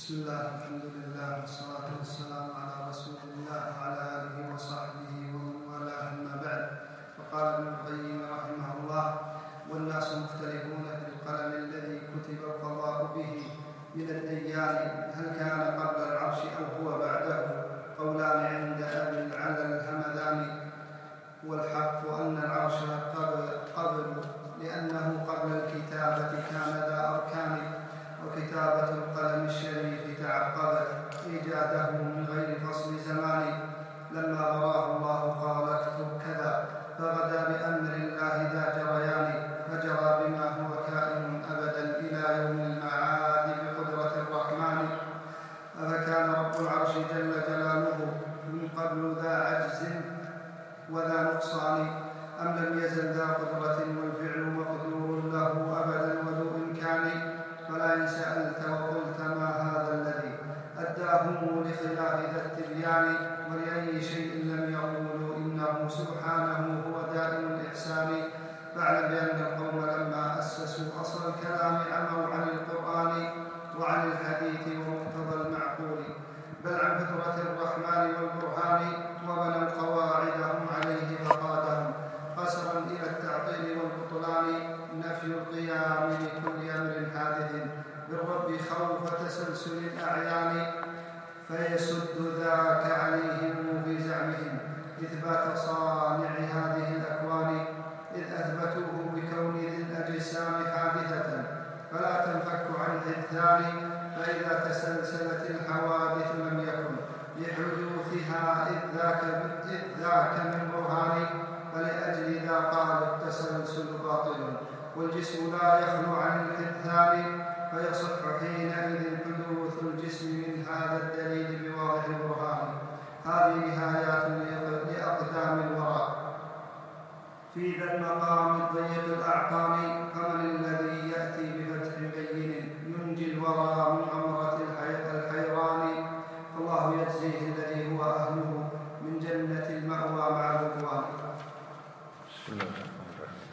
بسم الله الحمد لله والصلاة والسلام على رسول الله وعلى آله وصحبه ومن والاه أما بعد. فقال ابن القيم رحمه الله: والناس مختلفون في القلم الذي كتب القضاء به من الديان، هل كان قبل العرش أو هو بعده؟ قولان عند أبي العلا الهمداني، والحق أن العرش قبل لأنه قبل الكتابة كان ذا أركان، وكتابة القلم الشريف تعقبت إيجاده من غير فصل زمان. لما براه الله قال اكتب كذا، فغدا بأمر الله ذا جريان، فجرى بما هو كائن أبدا إلى يوم المعاد بقدرة الرحمن. أفكان رب العرش جل جلاله من قبل ذا عجز وذا نقصان، أم لم يزل ذا قدرة والفعل مقدور له أبدا وذو إمكان؟ فلا إن سألت وقلت ما هذا الذي أداهم لخلاف ذا التبيان، ولأي شيء لم يقولوا إنه سبحانه هو دائم الإحسان. فاعلم بأن القوم لما أسسوا أصل الكلام عموا عن القرآن وعن الحديث ومقتضى المعقول، بل عن فطرة الرحمن والبرهان، وبنوا قواعدهم عليه فقادهم قسرا إلى التعطيل والبطلان. نفي القيام لكل أمر حادث بالرب خوف تسلسل الأعيان، فيسد ذاك عليهم في زعمهم إثبات صانع هذه الأكوان، إذ أثبتوه بكون ذي الأجسام حادثة فلا تنفك عن ذي الثاني. فإذا تسلسلت الحوادث لم يكن لحدوثها إذ ذاك من برهان، فلأجل ذا قال التسلسل باطل والجسم لا يخلو عن الحدثان، فيصح حينئذ حدوث الجسم من هذا الدليل بواضح البرهان. هذه نهايات لأقدام الوراء في ذا المقام الضيق الأعقام، فمن الذي يأتي بفتح بين ينجي الورى من عمرة الحيران؟ فالله يجزيه الذي هو أهله من جنة المأوى مع الرضوان. بسم الله الرحمن الرحيم.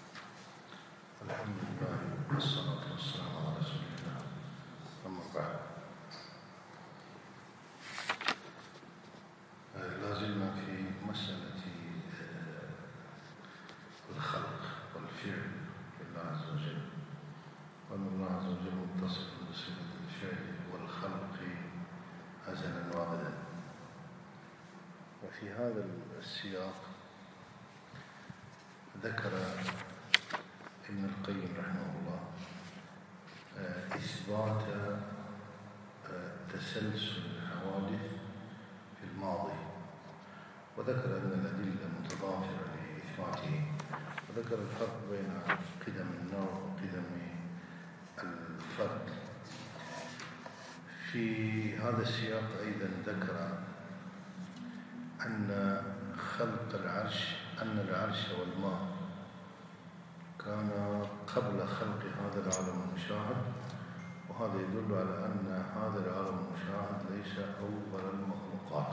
الحمد لله والصلاة والسلام على رسول الله، أما بعد. لا زلنا في مسألة الخلق والفعل لله عز وجل، وأن الله عز وجل متصف بصفة الفعل والخلق أزلا وأبدا. وفي هذا السياق ذكر ابن القيم رحمه الله إثبات تسلسل الحوادث في الماضي، وذكر أن الأدلة متضافرة لإثباته، وذكر الفرق بين قدم النوع وقدم الفرد. في هذا السياق أيضا ذكر أن خلق العرش، أن العرش والماء كان قبل خلق هذا العالم المشاهد، وهذا يدل على أن هذا العالم المشاهد ليس أول المخلوقات.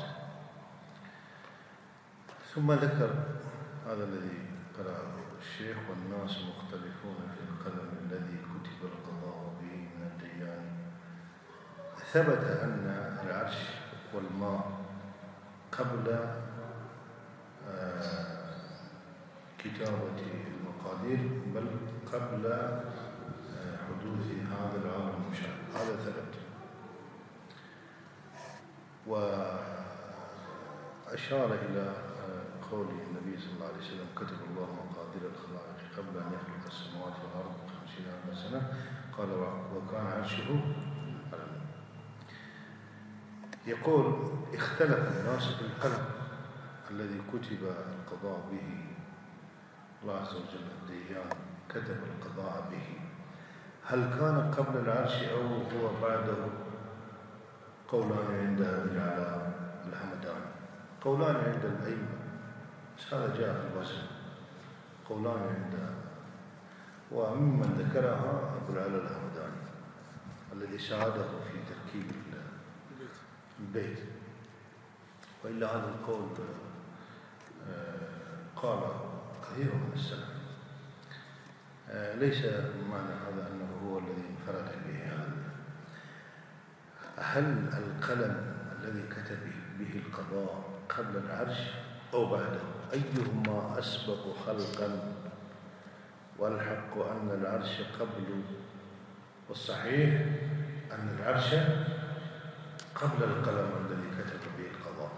ثم ذكر هذا الذي قرأه الشيخ: والناس مختلفون في القلم الذي كتب القضاء به من الديان. ثبت أن العرش والماء قبل كتابة المقادير، بل قبل حدوث هذا العالم المشاهد، هذا ثبت. وأشار إلى قول النبي صلى الله عليه وسلم: كتب الله مقادير الخلائق قبل أن يخلق السماوات والأرض 50,000 سنة، قال وكان عرشه على الماء. يقول: اختلف الناس في القلم الذي كتب القضاء به. الله عز وجل الديان كتب القضاء به، هل كان قبل العرش أو هو بعده؟ قولان عند أبي العلا الهمداني، قولان عند الأئمة، هذا جاء في الوزن، قولان عند، وممن ذكرها أبو العلا الهمداني الذي ساعده في تركيب البيت. وإلا هذا القول قال كثير من السلف، ليس معنى هذا أنه هو الذي انفرد به هذا. هل القلم الذي كتب به القضاء قبل العرش أو بعده؟ أيهما أسبق خلقا؟ والحق أن العرش قبل، والصحيح أن العرش قبل القلم الذي كتب به القضاء.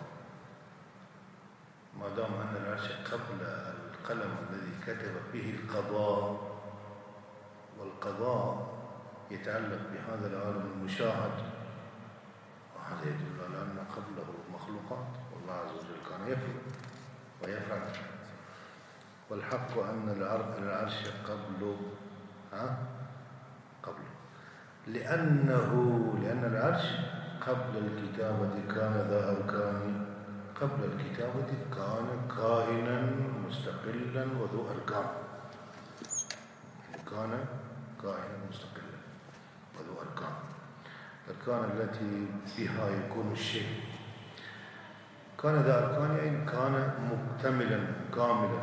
ما دام أن العرش قبل القلم الذي كتب به القضاء، والقضاء يتعلق بهذا العالم المشاهد، وهذا يدل على أن قبله مخلوقات، والله عز وجل كان يفعل ويفعل. والحق أن العرش قبله قبله، لأن العرش قبل الكتابة كان ذا أركان، قبل الكتابة كان كائنا مستقلا وذو أركان، كان كائنا مستقلا وذو أركان. الأركان التي بها يكون الشيء. كان ذا أركان يعني كان مكتملا كاملا.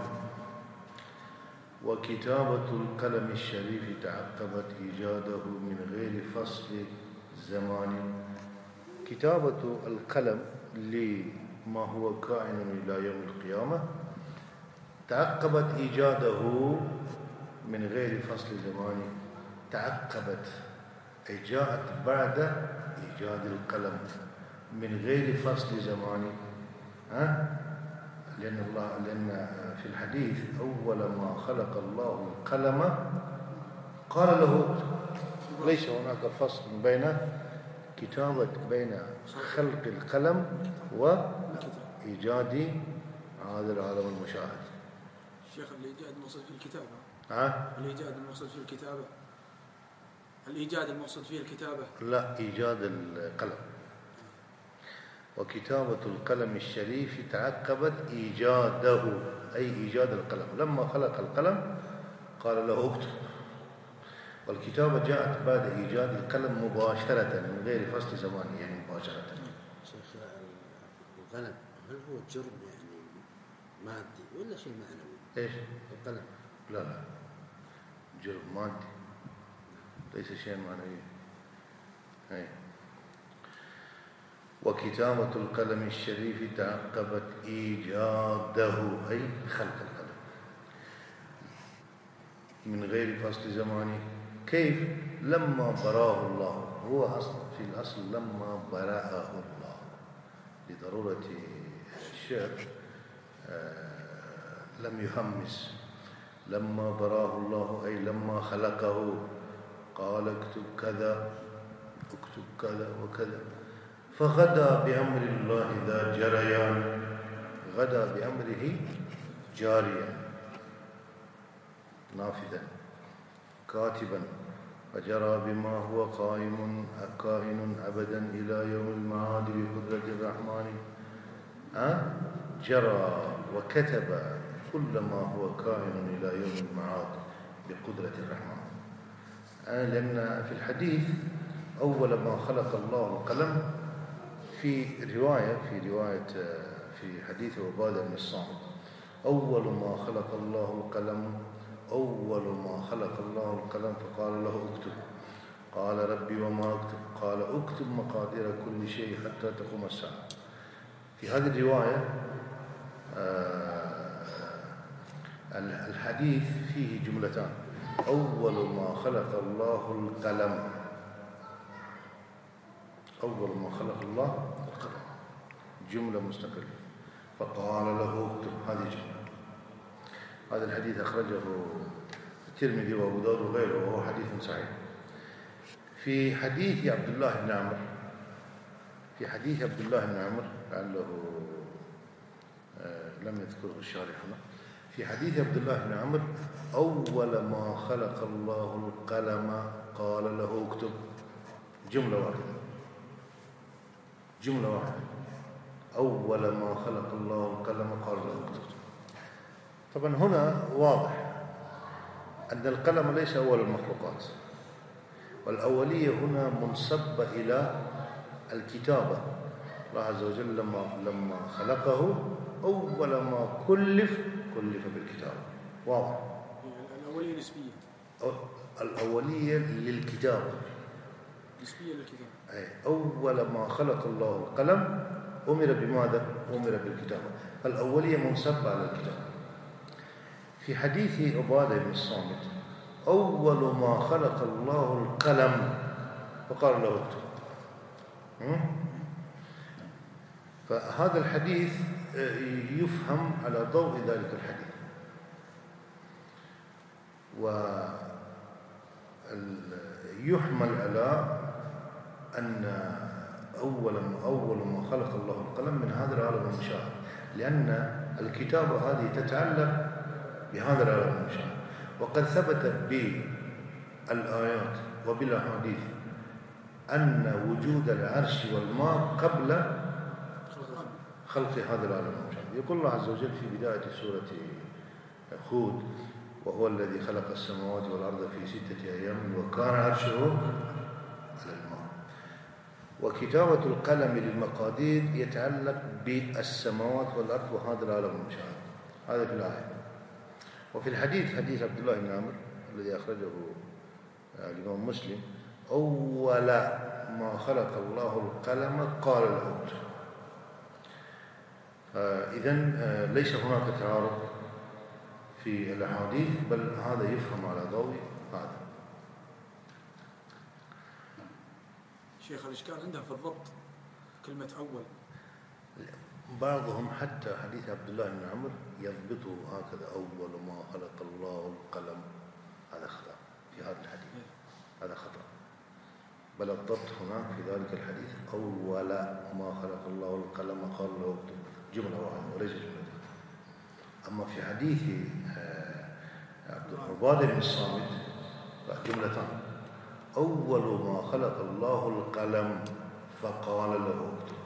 وكتابة القلم الشريف تعقبت إيجاده من غير فصل زمان. كتابة القلم لما هو كائن إلى يوم القيامة تعقبت إيجاده من غير فصل زمان. تعقبت أي جاءت بعد إيجاد القلم من غير فصل زمان. لأن في الحديث أول ما خلق الله القلم قال له ليس هناك فصل بين خلق القلم وإيجاد هذا العالم المشاهد. شيخ الإيجاد المقصود في الكتابة. الإيجاد المقصود في الكتابة. الإيجاد المقصود فيه الكتابة. لا، إيجاد القلم. وكتابة القلم الشريف تعقبت إيجاده أي إيجاد القلم. لما خلق القلم قال له اكتب. والكتابة جاءت بعد إيجاد القلم مباشرة من غير فصل زمان، يعني مباشرة. شيخ القلم هل هو جرم يعني مادي ولا شيء معنوي؟ إيش؟ القلم لا جرم مادي ليس شيء معنوي. وكتابة القلم الشريف تعقبت إيجاده أي خلق القلم من غير فصل زماني. كيف؟ لما براه الله. هو في الأصل لما براه الله لضرورة الشعر لم يهمس. لما براه الله أي لما خلقه قال اكتب كذا اكتب كذا وكذا، فغدا بأمر الله ذا جريان. غدا بأمره جاريا نافذا كاتبا، فجرى بما هو كائن أبدا إلى يوم المعاد بقدرة الرحمن. جرى وكتب كل ما هو كائن إلى يوم المعاد بقدرة الرحمن. لأن في الحديث أول ما خلق الله القلم، في حديث عبادة بن الصامت، أول ما خلق الله القلم فقال له اكتب. قال ربي وما اكتب؟ قال اكتب مقادير كل شيء حتى تقوم الساعة. في هذه الرواية الحديث فيه جملتان: أول ما خلق الله القلم، أول ما خلق الله القلم، جملة مستقلة، فقال له اكتب. هذه جملة. هذا الحديث أخرجه الترمذي وأبو داود وغيره، وهو حديث صحيح. في حديث عبد الله بن عمرو لعله لم يذكره الشارح هنا. في حديث عبد الله بن عمرو أول ما خلق الله القلم قال له اكتب. جملة واحدة. أول ما خلق الله القلم قال له اكتب. طبعا هنا واضح أن القلم ليس أول المخلوقات، والأولية هنا منسبة إلى الكتابة. الله عز وجل لما خلقه أول ما كلف بالكتابة. واضح. الأولية نسبية. الأولية للكتابة، نسبية للكتابة. أول ما خلق الله القلم أمر بماذا؟ أمر بالكتابة، فالأولية منصبة على الكتابة. في حديث عبادة بن الصامت أول ما خلق الله القلم فقال له اكتب. فهذا الحديث يفهم على ضوء ذلك الحديث، ويحمل على أن أول ما خلق الله القلم من هذا العالم المشاهد، لأن الكتابة هذه تتعلق بهذا العالم المشاهد. وقد ثبت بالآيات وبالأحاديث أن وجود العرش والماء قبل خلق هذا العالم المشاهد. يقول الله عز وجل في بداية سورة هود: وهو الذي خلق السماوات والأرض في 6 أيام وكان عرشه على الماء. وكتابة القلم للمقادير يتعلق بالسماوات والأرض وهذا العالم المشاهد. هذا في الآية. وفي الحديث حديث عبد الله بن عمرو الذي أخرجه الإمام مسلم: أول ما خلق الله القلم قال له اكتب. إذن ليس هناك تعارض في الأحاديث، بل هذا يفهم على ضوء هذا. شيخ الإشكال عندها في الضبط كلمة أول. بعضهم حتى حديث عبد الله بن عمرو يضبطه هكذا: أول ما خلق الله القلم. هذا خطأ في هذا الحديث، هذا خطأ. بل الضبط هناك في ذلك الحديث: أول ما خلق الله القلم قال له اكتب، جملة واحدة وليس جملة. أما في حديث عبادة بن الصامت جملتان: أول ما خلق الله القلم فقال له اكتب.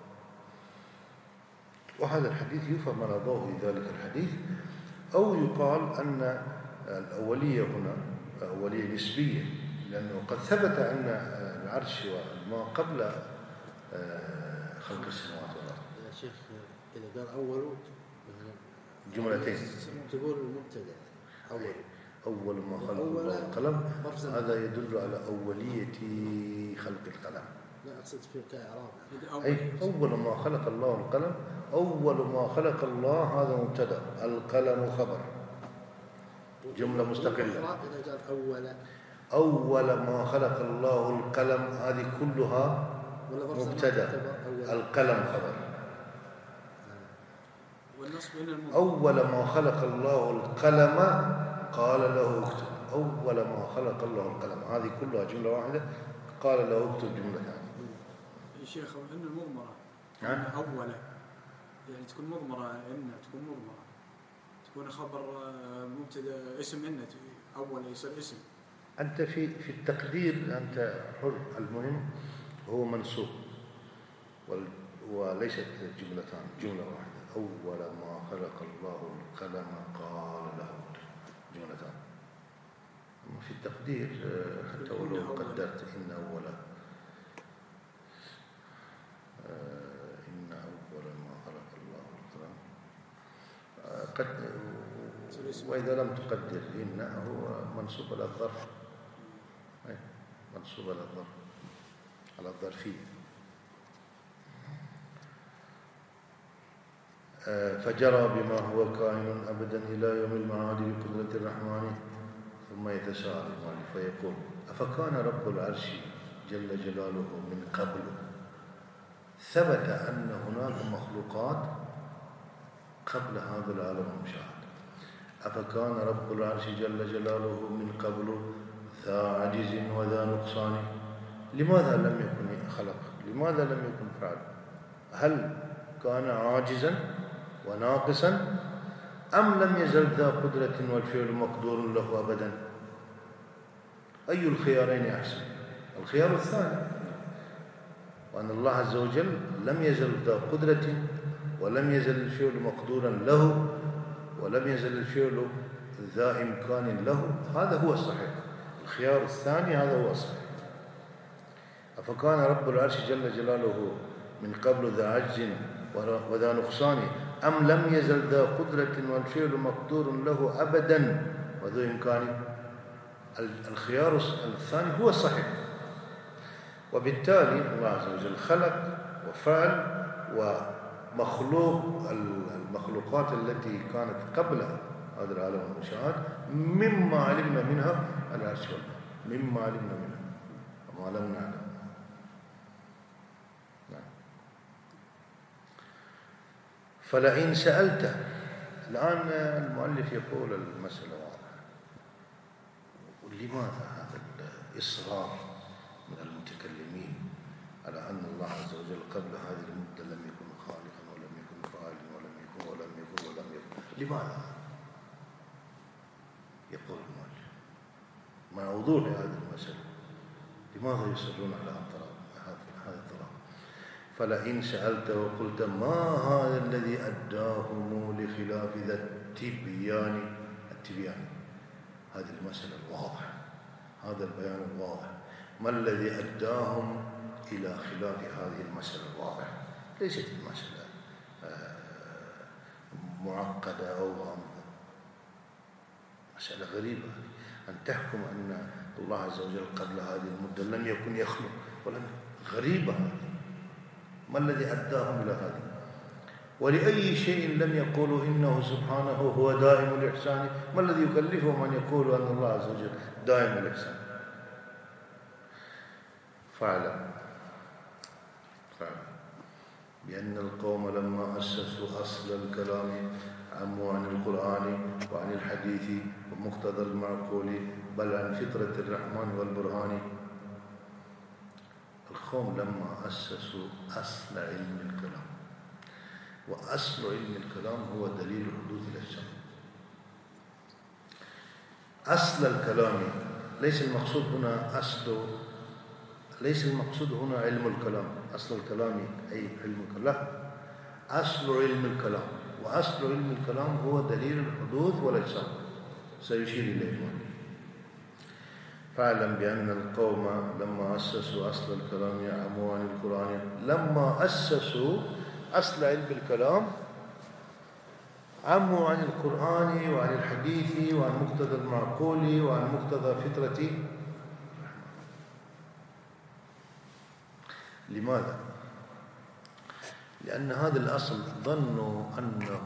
وهذا الحديث يفهم على ضوء ذلك الحديث. أو يقال أن الأولية هنا أولية نسبية، لأنه قد ثبت أن العرش والماء قبل خلق السماوات والأرض. يا شيخ إذا قال أول جملتين تقول المبتدأ أول ما خلق الله القلم، هذا يدل على أولية خلق القلم. لا أقصد في كإعراب. أي أول ما خلق الله القلم، أول ما خلق الله هذا مبتدأ، القلم خبر، جملة مستقلة. إذا قال أول ما خلق الله القلم هذه كلها مبتدأ، القلم خبر. أول ما خلق الله القلم قال له اكتب. أول ما خلق الله القلم هذه كلها جملة واحدة، قال له اكتب جملة ثانية. يا شيخ إن المضمرة أول يعني تكون مضمرة، إن تكون مضمرة، تكون خبر مبتدأ اسم إن أول يصير اسم. أنت في التقدير أنت حر، المهم هو منصوب وليست جملتان، جملة واحدة. أول ما خلق الله القلم قال له جملتان. أما في التقدير حتى ولو قدرت إن أول ما خلق الله القلم وإذا لم تقدر إن هو منصوب على الظرف، منصوب على الظرف، على الظرفية. فجرى بما هو كائن أبدا إلى يوم المعاد بقدرة الرحمن ثم يتساءل فيقول: أفكان رب العرش جل جلاله من قبل ثبت أن هناك مخلوقات قبل هذا العالم المشاهد؟ أفكان رب العرش جل جلاله من قبل ذا عجز وذا نقصان؟ لماذا لم يكن خلق؟ لماذا لم يكن فعل؟ هل كان عاجزا وناقصا أم لم يزل ذا قدرة والفعل مقدور له أبدا؟ أي الخيارين أحسن؟ الخيار الثاني، وأن الله عز وجل لم يزل ذا قدرة ولم يزل الفعل مقدورا له ولم يزل الفعل ذا إمكان له. هذا هو الصحيح، الخيار الثاني هذا هو الصحيح. أفكان رب العرش جل جلاله من قبل ذا عجز وذا نقصان أم لم يزل ذا قدرة والفعل مقدور له أبدا وذو إمكان؟ الخيار الثاني هو الصحيح. وبالتالي الله عز وجل خلق وفعل ومخلوق المخلوقات التي كانت قبل هذا العالم المشاهد مما علمنا منها العرش والماء، مما علمنا منها وما لم نعلم. فلئن سألت، الآن المؤلف يقول المسألة واضحة، ولماذا هذا الإصرار من المتكلمين على أن الله عز وجل قبل هذه المدة لم يكن خالقا ولم يكن فاعلا ولم يكن. لماذا؟ يقول المؤلف مع وضوح هذه المسألة، لماذا يصرون على هذا الطلاق؟ فلئن سألت وقلت ما هذا الذي أداهم لخلاف ذا التبيان، هذه المسألة الواضحة، هذا البيان الواضح، ما الذي أداهم إلى خلاف هذه المسألة الواضحة؟ ليست المسألة معقدة أو غامضة، مسألة غريبة أن تحكم أن الله عز وجل قبل هذه المدة لم يكن يخلق غريبة هذه. ما الذي أداهم إلى هذه؟ ولأي شيء لم يقولوا إنه سبحانه هو دائم الإحسان؟ ما الذي يكلفهم أن يقولوا أن الله عز وجل دائم الإحسان؟ فاعلم بأن القوم لما أسسوا أصل الكلام عموا عن القرآن وعن الحديث ومقتضى المعقول بل عن فطرة الرحمن والبرهان. القوم لما أسسوا أصل علم الكلام، وأصل علم الكلام هو دليل حدوث الأجسام. أصل الكلام ليس المقصود هنا علم الكلام، أصل الكلام أي علم الكلام، أصل علم الكلام، وأصل علم الكلام هو دليل الحدوث والأجسام، سيشير إليه. فاعلم بأن القوم لما أسسوا أصل الكلام عموا عن القرآن، لما أسسوا أصل علم الكلام عموا عن القرآن وعن الحديث وعن مقتضى المعقول وعن مقتضى فطرة. لماذا؟ لأن هذا الأصل ظنوا أنه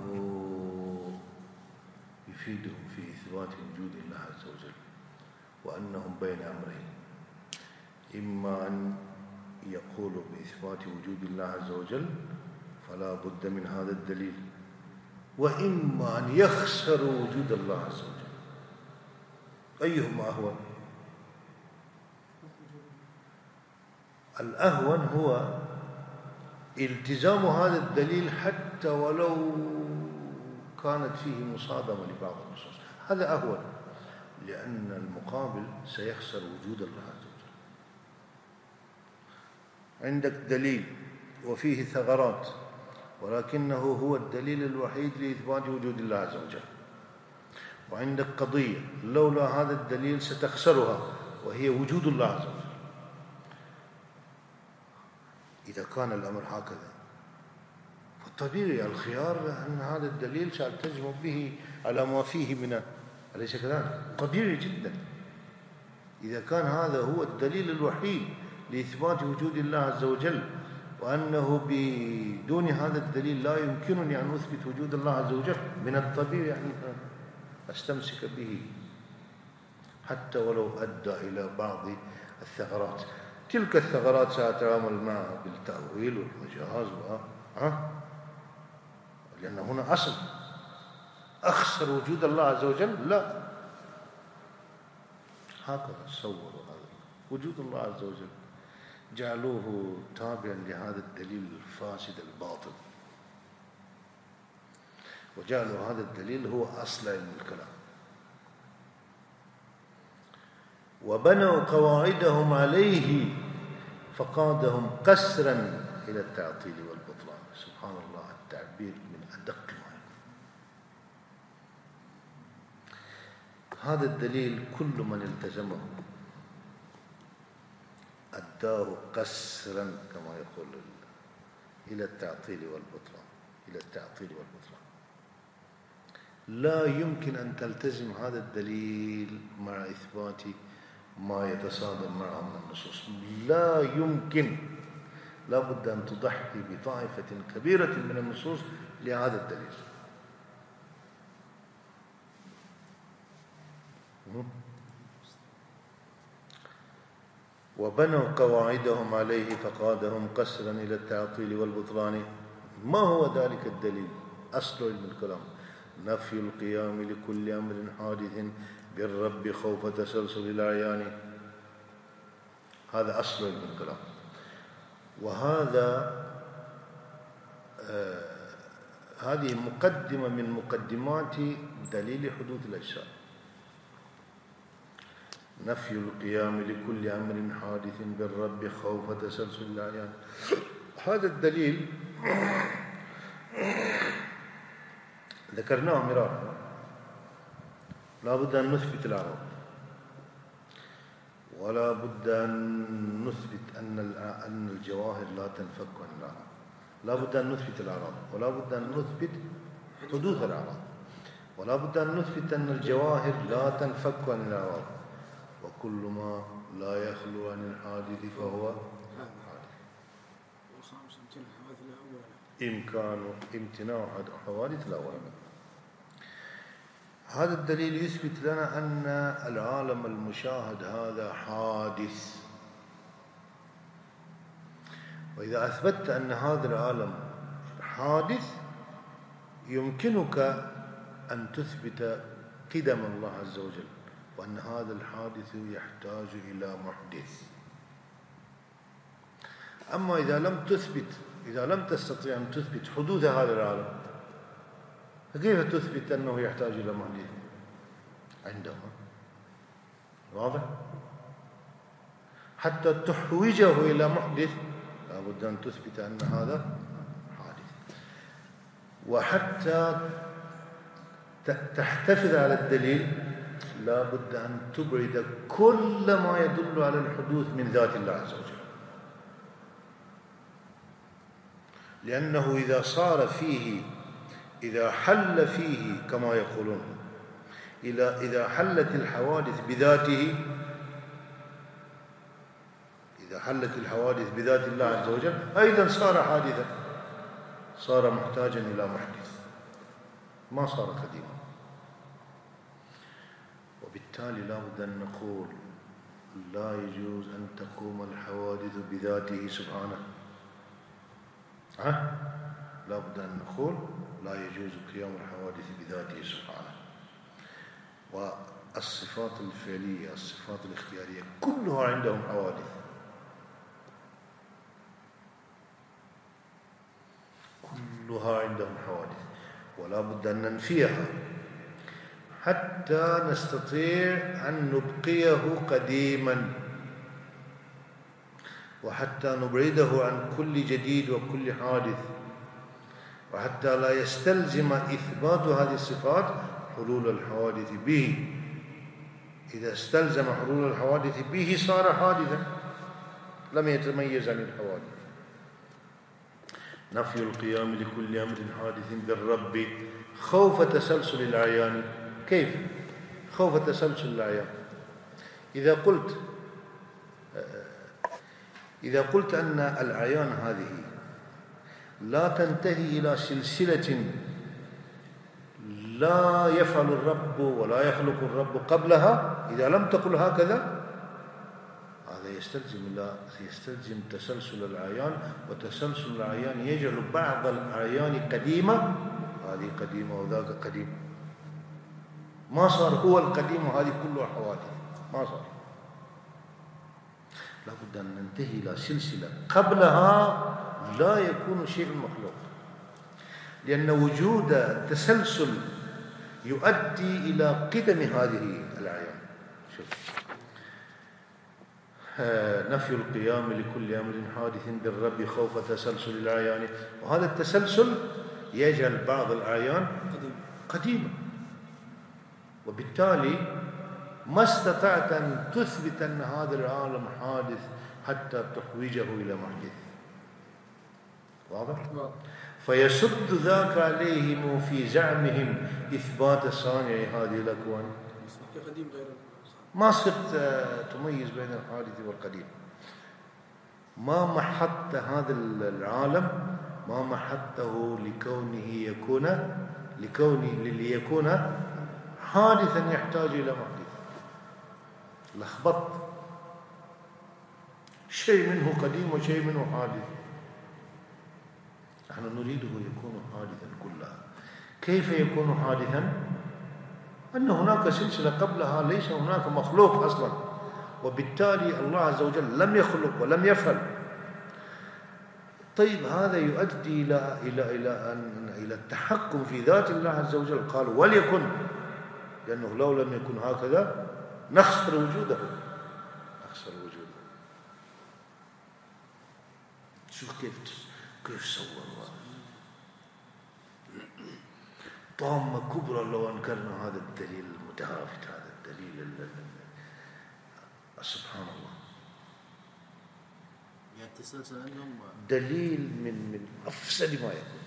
يفيدهم في إثبات وجود الله عز وجل، وأنهم بين أمرين، إما أن يقولوا بإثبات وجود الله عز وجل فلا بد من هذا الدليل، وإما أن يخسروا وجود الله عز وجل. أيهما أهون؟ الأهون هو التزام هذا الدليل حتى ولو كانت فيه مصادمة لبعض النصوص، هذا أهون، لأن المقابل سيخسر وجود الله عز وجل. عندك دليل وفيه ثغرات، ولكنه هو الدليل الوحيد لإثبات وجود الله عز وجل، وعندك قضية لولا هذا الدليل ستخسرها وهي وجود الله عز وجل. إذا كان الأمر هكذا فالطبيعي الخيار أن هذا الدليل سألتزم به على ما فيه من، أليس كذلك؟ طبيعي جدا. إذا كان هذا هو الدليل الوحيد لإثبات وجود الله عز وجل، وأنه بدون هذا الدليل لا يمكنني أن أثبت وجود الله عز وجل، من الطبيعي أن أستمسك به حتى ولو أدى إلى بعض الثغرات. تلك الثغرات سأتعامل معها بالتأويل والمجاز لأن هنا أصل. أخسر وجود الله عز وجل؟ لا، هكذا صوروا هذا وجود الله عز وجل، جعلوه تابعا لهذا الدليل الفاسد الباطل، وجعلوا هذا الدليل هو أصل علم الكلام، وبنوا قواعدهم عليه فقادهم قسرا إلى التعطيل والبطلان. سبحان الله، التعبير من أدق ما يكون. هذا الدليل كل من التزمه أداه قسرا كما يقول إلى التعطيل والبطلان، إلى التعطيل والبطلان. لا يمكن أن تلتزم هذا الدليل مع إثبات ما يتصادم معه من النصوص. لا يمكن، لا بد أن تضحي بطائفة كبيرة من النصوص لهذا الدليل. وبنوا قواعدهم عليه فقادهم قسرا إلى التعطيل والبطلان. ما هو ذلك الدليل؟ أصل علم الكلام نفي القيام لكل أمر حادث بالرب خوف تسلسل الأعيان. هذا أصل علم الكلام، وهذا هذه مقدمة من مقدمات دليل حدوث الأجسام. نفي القيام لكل أمر حادث بالرب خوف تسلسل الأعيان. هذا الدليل ذكرناه مرارا. لا بد أن نثبت الأعراض، ولا بد أن نثبت أن الجواهر لا تنفك عن الأعراض. لا بد أن نثبت الأعراض، ولا بد أن نثبت حدوث الأعراض، ولا بد أن نثبت أن الجواهر لا تنفك عن الأعراض. وكل ما لا يخلو عن الحادث فهو حادث. إمكان امتناع حوادث الأول. هذا الدليل يثبت لنا أن العالم المشاهد هذا حادث. وإذا أثبتت أن هذا العالم حادث يمكنك أن تثبت قدم الله عز وجل، وأن هذا الحادث يحتاج إلى محدث. أما إذا لم تستطيع أن تثبت حدوث هذا العالم، فكيف تثبت أنه يحتاج إلى محدث عندما؟ واضح؟ حتى تحوجه إلى محدث لابد أن تثبت أن هذا حادث. وحتى تحتفظ على الدليل لابد أن تبعد كل ما يدل على الحدوث من ذات الله عز وجل، لأنه إذا حل فيه كما يقولون، إذا حلت الحوادث بذاته، إذا حلت الحوادث بذات الله عز وجل أيضا صار حادثا، صار محتاجا إلى محدث، ما صار قديما. وبالتالي لا بد أن نقول لا يجوز أن تقوم الحوادث بذاته سبحانه. لا بد أن نقول لا يجوز قيام الحوادث بذاته سبحانه. والصفات الفعلية، الصفات الاختيارية كلها عندهم حوادث، كلها عندهم حوادث، ولا بد أن ننفيها حتى نستطيع أن نبقيه قديما، وحتى نبعده عن كل جديد وكل حادث، وحتى لا يستلزم إثبات هذه الصفات حلول الحوادث به. إذا استلزم حلول الحوادث به صار حادثا، لم يتميز عن الحوادث. نفي القيام لكل أمر حادث بالرب خوف تسلسل الأعيان. كيف خوف تسلسل الأعيان؟ إذا قلت أن الأعيان هذه لا تنتهي إلى سلسلة لا يفعل الرب ولا يخلق الرب قبلها، إذا لم تقل هكذا هذا يستلزم تسلسل الأعيان، وتسلسل الأعيان يجعل بعض الأعيان قديمة، هذه قديمة وذاك قديم، ما صار هو القديم وهذه كلها حوادث، ما صار. لا بد أن ننتهي إلى سلسلة قبلها لا يكون شيء مخلوق، لأن وجود التسلسل يؤدي إلى قدم هذه الأعيان. شوف، نفي القيام لكل أمر حادث بالرب خوف تسلسل الأعيان. وهذا التسلسل يجعل بعض الأعيان قديمة، وبالتالي ما استطعت أن تثبت أن هذا العالم حادث حتى تحوجه إلى محدث. واضح؟ فيسد ذاك عليهم في زعمهم إثبات صانع هذه الأكوان. ما صرت تميز بين الحادث والقديم. ما محط هذا العالم، ما محطه ليكون حادثا يحتاج إلى محدث. لخبط، شيء منه قديم وشيء منه حادث. نحن نريده يكون حادثا كلها. كيف يكون حادثا؟ أن هناك سلسلة قبلها، ليس هناك مخلوق أصلا، وبالتالي الله عز وجل لم يخلق ولم يفعل. طيب هذا يؤدي إلى التحكم في ذات الله عز وجل. قال وليكن، لأنه لو لم يكن هكذا نخسر وجوده. شوف كيف سوى الله. طامة كبرى لو أنكرنا هذا الدليل المتهافت، هذا الدليل سبحان الله. دليل من أفسد ما يكون.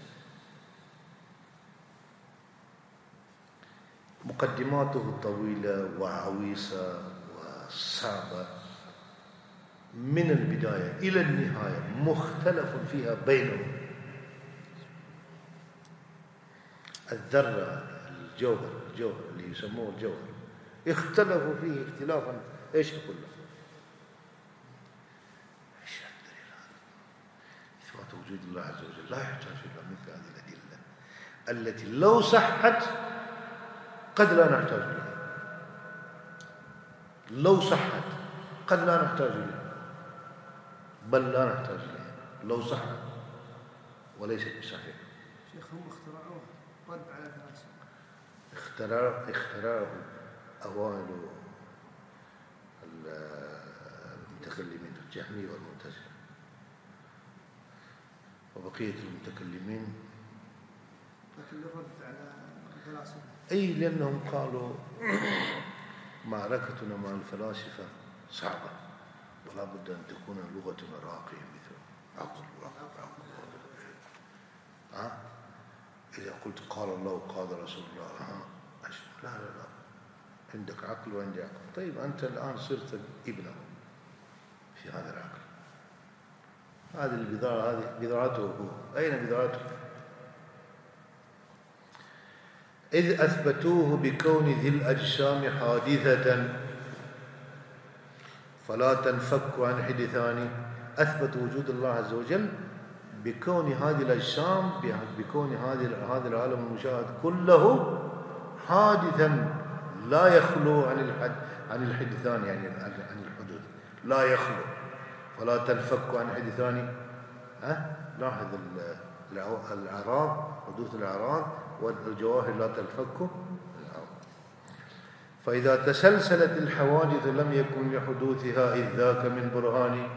مقدماته طويلة وعويصة وصعبة من البداية إلى النهاية، مختلف فيها بينهم. الذرة، الجوهر اللي يسموه الجوهر، اختلفوا فيه اختلافا ايش كله. ايش الدليل هذا؟ اثبات وجود الله عز وجل لا يحتاج الى مثل هذه الادله التي لو صحت قد لا نحتاج اليها. لو صحت قد لا نحتاج اليها، بل لا نحتاج اليها لو صحت، وليست بصحيح. شيخ هم اخترعوه رد على الفلاسفة. اخترعه أوائل المتكلمين الجهمية والمعتزلة، وبقية المتكلمين لكن الرد على الفلاسفة أي لأنهم قالوا معركتنا مع الفلاسفة صعبة، ولا بد أن تكون لغتنا راقية مثل عقل. إذا قلت قال الله وقال رسول الله، لا عندك عقل وعندي عقل. طيب أنت الآن صرت ابنه في هذا العقل. هذه البضاعة، هذه بضاعته هو. أين بضاعته؟ إذ أثبتوه بكون ذي الأجسام حادثة فلا تنفك عن حدثان. أثبت وجود الله عز وجل بكون هذه الأجسام، بكون هذا العالم المشاهد كله حادثا لا يخلو عن الحدثان، يعني عن الحدوث لا يخلو. فلا تنفك عن حدثان. لاحظ الأعراض، حدوث الأعراض والجواهر لا تنفك. فإذا تسلسلت الحوادث لم يكن لحدوثها إذ ذاك من برهان.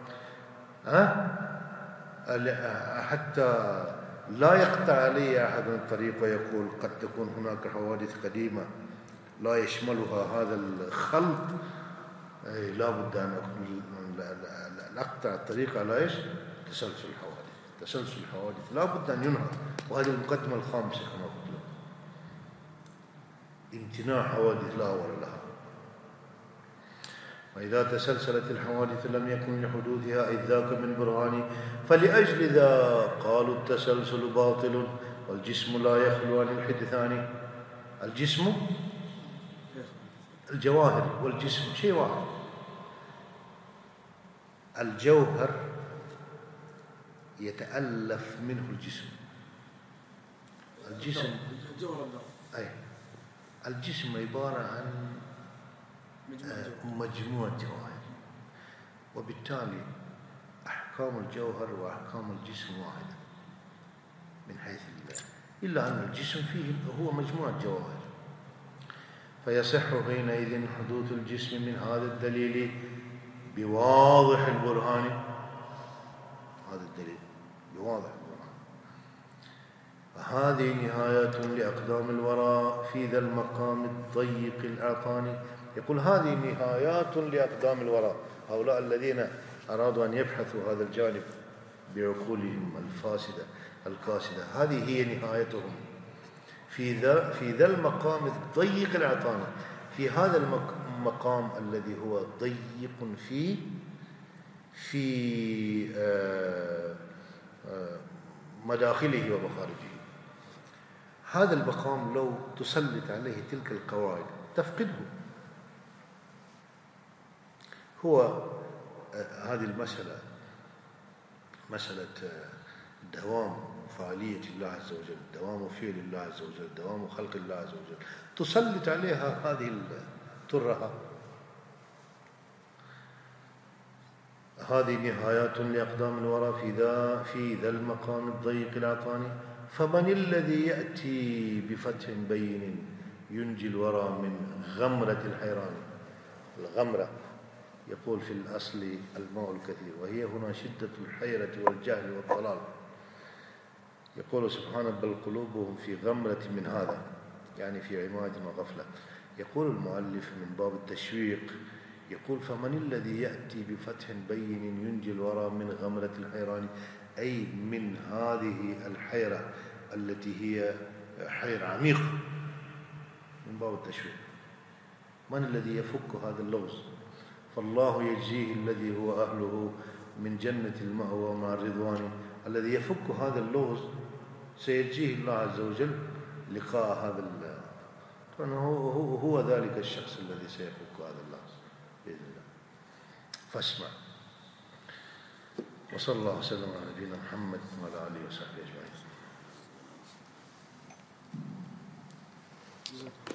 حتى لا يقطع علي أحد الطريق ويقول قد تكون هناك حوادث قديمة لا يشملها هذا الخلط. لا بد أن أقطع الطريق على إيش؟ تسلسل الحوادث. تسلسل الحوادث لا بد أن ينهى، وهذه المقدمة الخامسة كما قلت لكم. امتناع حوادث لا أول لها. وإذا تسلسلت الحوادث لم يكن لحدوثها إذ ذاك من برهان. فلأجل ذا قالوا التسلسل باطل والجسم لا يخلو عن الحدثان. الجسم، الجواهر والجسم شيء واحد. الجوهر يتألف منه الجسم. الجسم أي الجسم عبارة عن مجموعة جواهر، وبالتالي أحكام الجوهر وأحكام الجسم واحدة من حيث الله، إلا أن الجسم فيه هو مجموعة جواهر. فيصح حينئذ حدوث الجسم من هذا الدليل بواضح البرهان. هذا الدليل بواضح البرهان. فهذه نهاية لأقدام الورى في ذا المقام الضيق الأعطاني. يقول هذه نهايات لأقدام الورى، هؤلاء الذين أرادوا أن يبحثوا هذا الجانب بعقولهم الفاسدة الكاسدة، هذه هي نهايتهم في ذا المقام الضيق الأعطاني، في هذا المقام الذي هو ضيق في مداخله ومخارجه. هذا المقام لو تسلط عليه تلك القواعد تفقده. هو هذه المسألة مسألة دوام فعالية الله عز وجل، دوام فعل الله عز وجل، دوام خلق الله عز وجل، تسلط عليها هذه الترهة. هذه نهايات لأقدام الورى في ذا المقام الضيق العطاني، فمن الذي يأتي بفتح بين ينجي الورى من غمرة الحيران. الغمرة يقول في الأصل الماء الكثير، وهي هنا شدة الحيرة والجهل والضلال. يقول سبحانه بل قلوبهم في غمرة من هذا، يعني في عماد وغفلة. يقول المؤلف من باب التشويق، يقول فمن الذي يأتي بفتح بين ينجي الورى من غمرة الحيران، أي من هذه الحيرة التي هي حيرة عميقة، من باب التشويق. من الذي يفك هذا اللغز؟ فالله يجزيه الذي هو أهله من جنة المأوى مع الرضوان. الذي يفك هذا اللغز سيجزيه الله عز وجل لقاء هذا هو ذلك الشخص الذي سيفك هذا اللغز بإذن الله. فاسمع. وصلى الله وسلم على نبينا محمد وعلى آله وصحبه أجمعين.